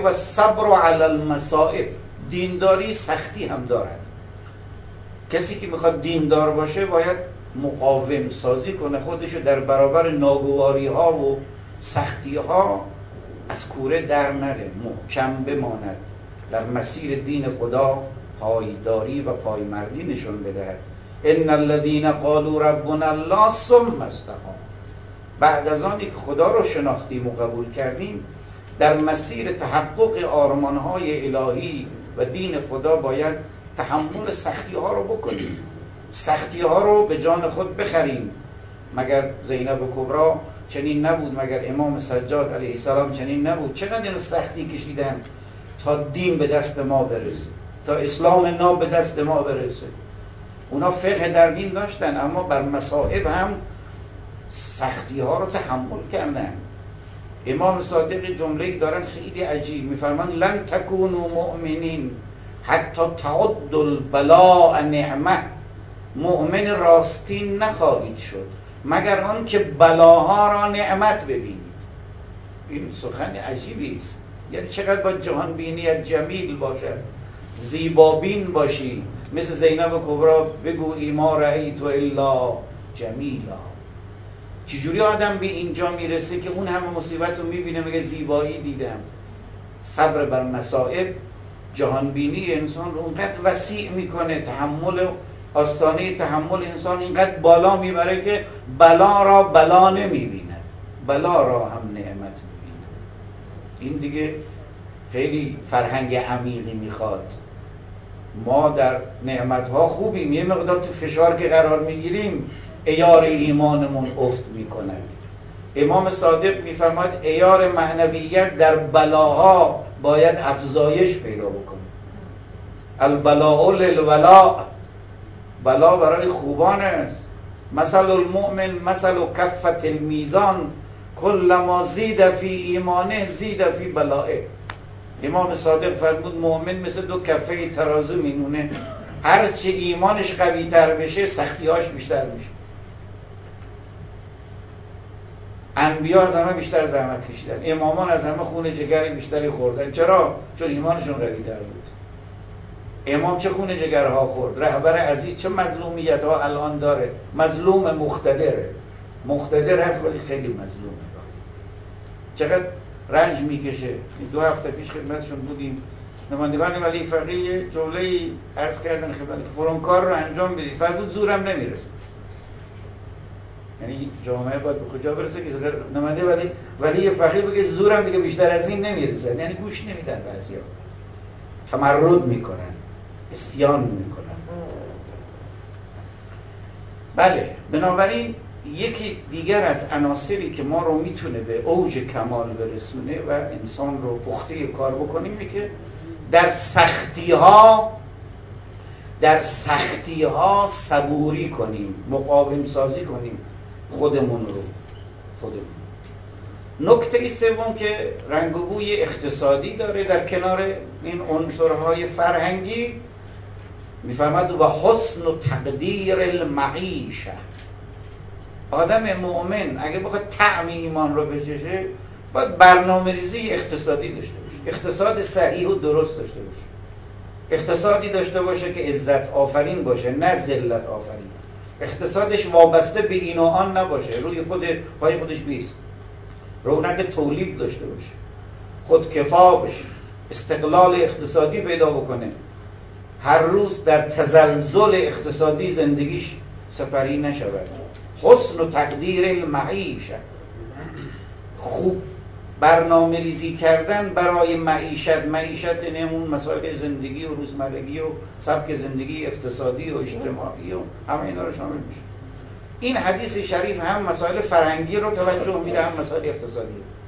و صبر علی المصائب، دینداری سختی هم دارد. کسی که میخواد دیندار باشه باید مقاوم سازی کنه خودشو در برابر ناگواری ها و سختی ها، از کوره در نره، محکم بماند، در مسیر دین خدا پایداری و پایمردی نشون بدهد. ان الذين قالوا ربنا الله ثم استقاموا، بعد از آنی که خدا رو شناختیم و قبول کردیم، در مسیر تحقق آرمان‌های الهی و دین خدا باید تحمل سختی ها رو بکنیم، سختی ها رو به جان خود بخریم. مگر زینب کبرا چنین نبود؟ مگر امام سجاد علیه السلام چنین نبود؟ چقدر این سختی کشیدن تا دین به دست ما برسه، تا اسلام ناب به دست ما برسه. اونا فقه در دین داشتن اما بر مصائب هم سختی ها رو تحمل کردن. امام صادق جمله‌ای دارن خیلی عجیب، میفرمان لن تکونوا مؤمنین حتی تعد البلاء نعمه، مؤمن راستین نخواهید شد مگر آن که بلاها را نعمت ببینید. این سخن عجیبی است. یعنی چقدر با جهان بینیت جمیل باشد، زیبابین باشی، مثل زینب کبرا بگو ما رأیت الا جمیلا. چجوری آدم به اینجا میرسه که اون همه مصیبت رو میبینه میگه زیبایی دیدم؟ صبر بر مصائب جهان بینی انسان رو اونقدر وسیع میکنه، تحمل، آستانه تحمل انسان اینقدر بالا میبره که بلا را بلا نمیبیند، بلا را هم نعمت میبیند. این دیگه خیلی فرهنگ عمیقی میخواد. ما در نعمتها خوبیم، یه مقدار تو فشار که قرار میگیریم عیار ایمانمون افت میکند. امام صادق میفرماید عیار معنویت در بلاها باید افزایش پیدا بکنه. البلاء للولاء، بلا برای خوبان است. مثل المؤمن مثل کفة المیزان کلما زید فی ایمانه زید فی بلائه. امام صادق فرمود مؤمن مثل دو کفه ترازو میمونه، هرچه ایمانش قوی تر بشه سختیاش بیشتر میشه. انبیا از همه بیشتر زحمت کشیدن، امامان از همه خون جگر بیشتری خوردن. چرا؟ چون ایمانشون قوی تر بود. امام چه خون جگرها خورد؟ رهبر عزیز چه مظلومیت ها الان داره؟ مظلوم مقتدره، مقتدر هست ولی خیلی مظلومه، چقدر رنج میکشه. 2 هفته پیش خدمتشون بودیم، نمایندگان ولی فقیه جمله‌ای عرض کردن خدمت که فلان کار رو انجام بدید، فرمود زورم نمیرسه. یعنی جامعه باید به کجا برسه که نماینده ولی فقیه بگه زورم دیگه بیشتر از این نمیرسه؟ یعنی گوش نمیدن، بعضیا تمرد میکنن، عصیان میکنن. بله، بنابراین یکی دیگر از عناصری که ما رو میتونه به اوج کمال برسونه و انسان رو پخته کار بکنیم اینه که در سختی ها صبوری کنیم، مقاوم سازی کنیم خودمون. نکته سوم که رنگ و بوی اقتصادی داره، در کنار این عنصرهای فرهنگی، میفرماد و حسن و تقدیر المعیشه. آدم مؤمن اگه بخواد طعم ایمان رو بچشه باید برنامه ریزی اقتصادی داشته باشه، اقتصاد صحیح و درست داشته باشه، اقتصادی داشته باشه که عزت آفرین باشه نه ذلت آفرین، اقتصادش وابسته به این و آن نباشه، روی پای خودش بیست، رونق تولید داشته باشه، خودکفا بشه، استقلال اقتصادی پیدا بکنه، هر روز در تزلزل اقتصادی زندگیش سپری نشود. حسن و تقدیر المعیشه، خوب برنامه ریزی کردن برای معیشت یعنی اون مسائل زندگی و روزمرگی و سبک زندگی اقتصادی و اجتماعی و همه اینا رو شامل میشه. این حدیث شریف هم مسائل فرهنگی رو توجه میده هم مسائل اقتصادی.